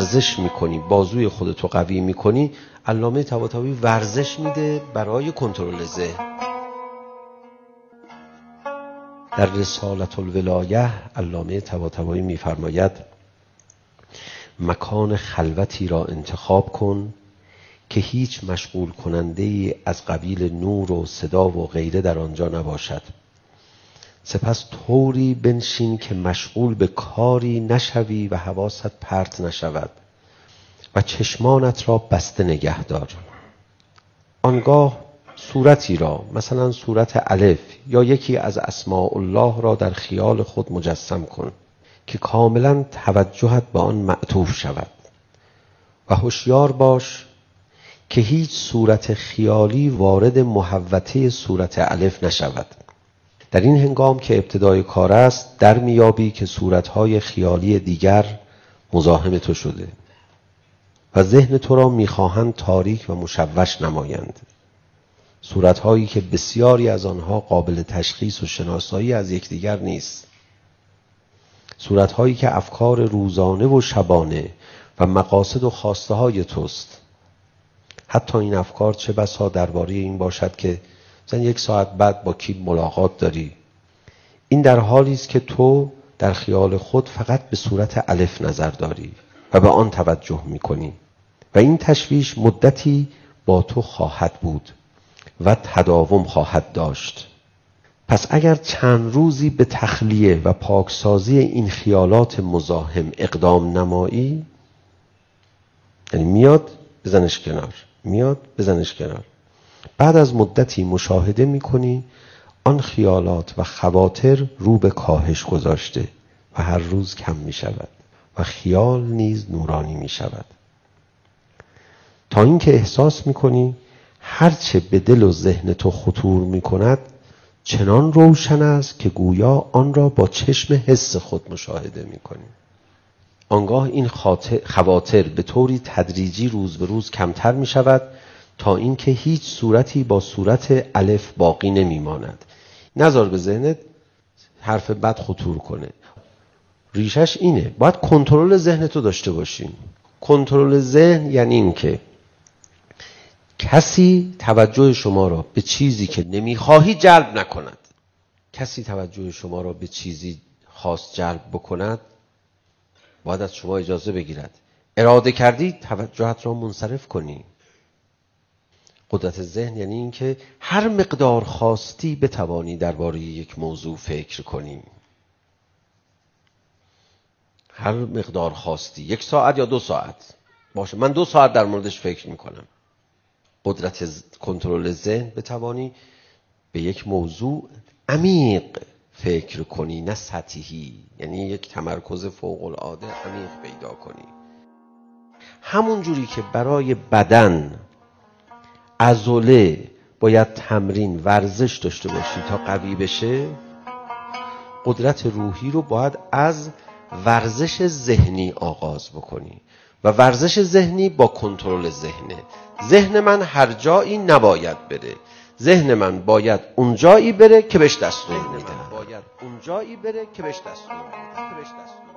ورزش میکنی، بازوی خودتو قوی میکنی، علامه طباطبایی ورزش میده برای کنترل ذهن. در رسالة الولایه علامه طباطبایی میفرماید مکان خلوتی را انتخاب کن که هیچ مشغول کننده از قبیل نور و صدا و غیره در آنجا نباشد. سپس طوری بنشین که مشغول به کاری نشوی و حواست پرت نشود و چشمانت را بسته نگه دار. آنگاه صورتی را، مثلا صورت الف یا یکی از اسماء الله را در خیال خود مجسم کن که کاملا توجهت به آن معطوف شود و هوشیار باش که هیچ صورت خیالی وارد محوطه صورت الف نشود. در این هنگام که ابتدای کار است در میابی که صورتهای خیالی دیگر مزاحم تو شده و ذهن تو را میخواهند تاریک و مشوش نمایند. صورتهایی که بسیاری از آنها قابل تشخیص و شناسایی از یکدیگر نیست. صورتهایی که افکار روزانه و شبانه و مقاصد و خواسته های توست. حتی این افکار چه بسا درباره این باشد که مثلا 1 ساعت بعد با کی ملاقات داری. این در حالی است که تو در خیال خود فقط به صورت الف نظر داری و به آن توجه میکنی و این تشویش مدتی با تو خواهد بود و تداوم خواهد داشت. پس اگر چند روزی به تخلیه و پاکسازی این خیالات مزاحم اقدام نمایی، یعنی میاد بزنش کنار، میاد بزنش کنار، بعد از مدتی مشاهده میکنی آن خیالات و خواطر رو به کاهش گذاشته و هر روز کم میشود و خیال نیز نورانی میشود، تا اینکه احساس میکنی هرچه به دل و ذهن تو خطور میکند چنان روشن است که گویا آن را با چشم حس خود مشاهده میکنی. آنگاه این خواطر به طوری تدریجی روز به روز کمتر میشود تا اینکه هیچ صورتی با صورت الف باقی نمیماند. نذار به ذهنت حرف بد خطور کنه. ریشش اینه، باید کنترل ذهنتو داشته باشین. کنترل ذهن یعنی این که کسی توجه شما را به چیزی که نمیخواهی جلب نکند. کسی توجه شما را به چیزی خاص جلب بکند باید از شما اجازه بگیرد. اراده کردی توجهت را منصرف کنی. قدرت ذهن یعنی این که هر مقدار خواستی بتوانی درباره یک موضوع فکر کنی. هر مقدار خواستی، 1 ساعت یا 2 ساعت باشه، من 2 ساعت در موردش فکر میکنم. قدرت کنترل ذهن بتوانی به یک موضوع عمیق فکر کنی، نه سطحی، یعنی یک تمرکز فوق العاده عمیق پیدا کنی. همون جوری که برای بدن عضله باید تمرین ورزش داشته باشی تا قوی بشه، قدرت روحی رو باید از ورزش ذهنی آغاز بکنی و ورزش ذهنی با کنترل ذهنه. ذهن من هر جایی نباید بره، ذهن من باید اون جایی بره که بهش دستور میدم.